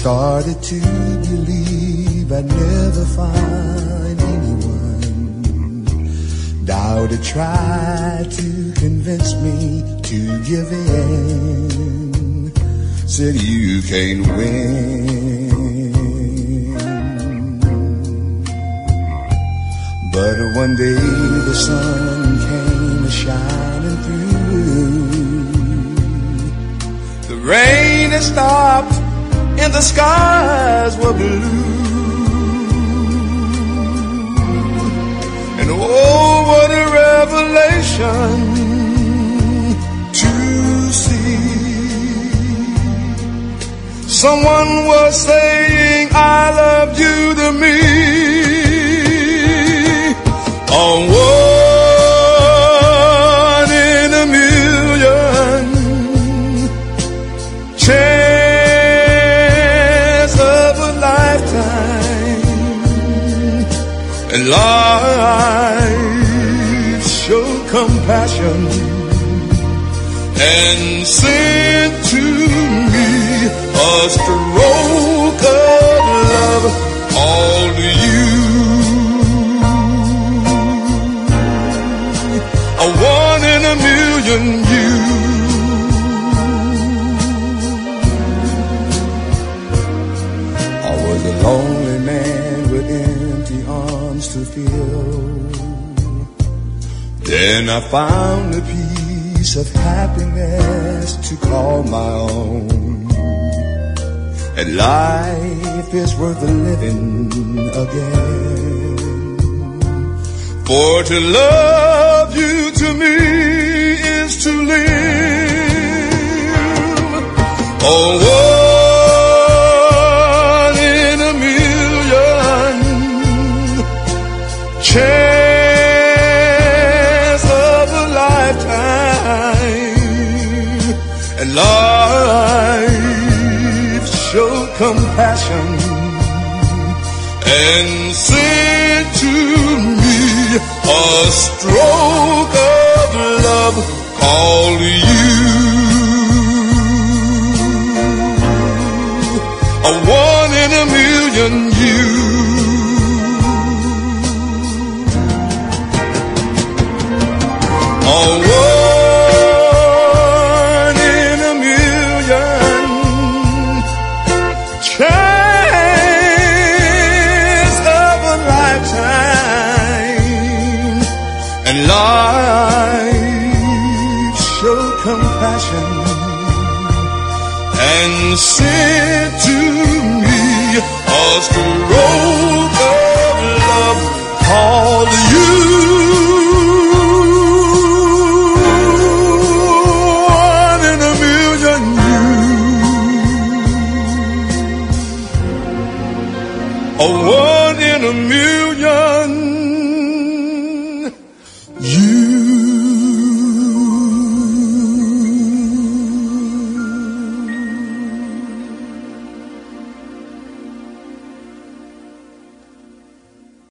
started to believe I'd never find anyone. Doubted, tried to convince me to give in. Said you can't win. But one day the sun came shining through. The rain had stopped and the skies were blue. And oh, what a revelation to see. Someone was saying I love you to me. A one in a million chance of a lifetime, and life showed compassion and sent to me a stroke of love, all to you. A one in a million you. I was a lonely man with empty arms to fill. Then I found a piece of happiness to call my own. And life is worth living again. For to love you to me is to live. Oh, one in a million chance of a lifetime, and life showed compassion and sent to me a stroke of love called you. A one in a million you. A one in a million chance of a lifetime, and life showed compassion and sent to me a stroke